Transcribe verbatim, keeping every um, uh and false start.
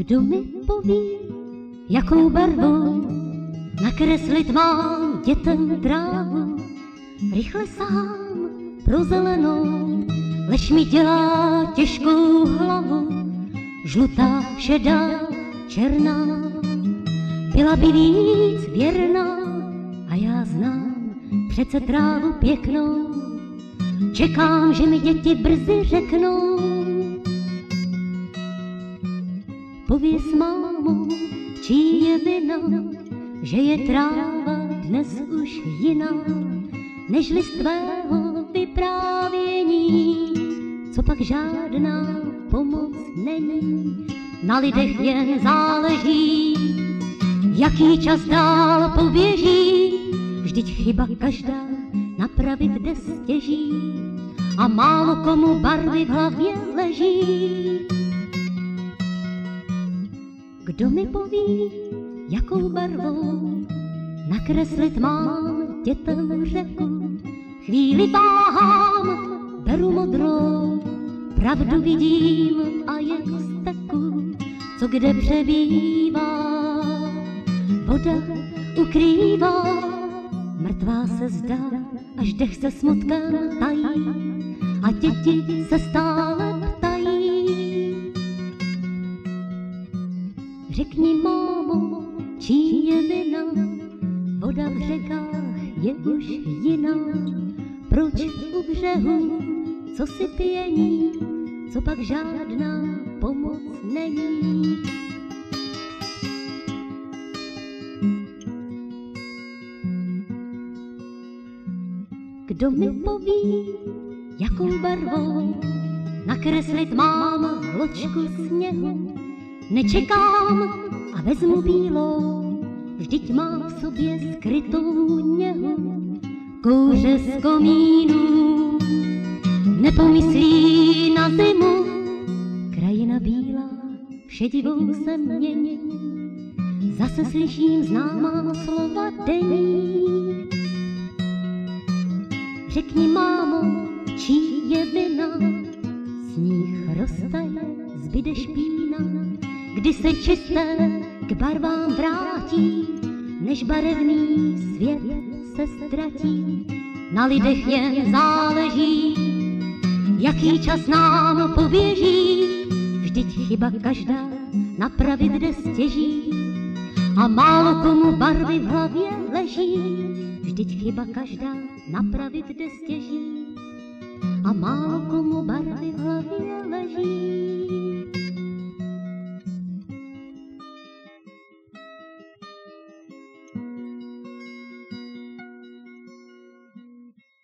Kdo mi poví, jakou barvou nakreslit mám dětem trávu? Rychle sám pro zelenou, lež mi dělá těžkou hlavu. Žlutá, šedá, černá, byla by víc věrná. A já znám přece trávu pěknou, čekám, že mi děti brzy řeknou. Pověz, mámo, čí je vina, že je tráva dnes už jiná, nežli z tvého vyprávění, co pak žádná pomoc není. Na lidech jen záleží, jaký čas dál poběží, vždyť chyba každá napravit jde stěží a málo komu barvy v hlavě leží. Kdo mi poví, jakou barvou nakreslit mám dětem řeku? Chvíli váhám, beru modrou, pravdu vidím a je z teku, co kde přebývá. Voda ukrývá, mrtvá se zdá, až dech se smutkem tají a děti se stále ptají. Řekni, mámo, čí je vina, voda v řekách je už jiná. Proč u břehu, co si pění, co pak žádná pomoc není? Kdo mi poví, jakou barvou nakreslit mám vločku sněhu? Nečekám a vezmu bílou, vždyť mám v sobě skrytou něhu. Kouře z komínů nepomyslí na zimu, krajina bílá šedivou se mění, zase slyším známá slova denní. Řekni, mámo, čí je vina, sníh roztaje, zbyde špína, kdy se čisté k barvám vrátí, než barevný svět se ztratí. Na lidech jen záleží, jaký čas nám poběží, vždyť chyba každá napravit jde stěží a málo komu barvy v hlavě leží, vždyť chyba každá napravit jde stěží a málo komu barvy v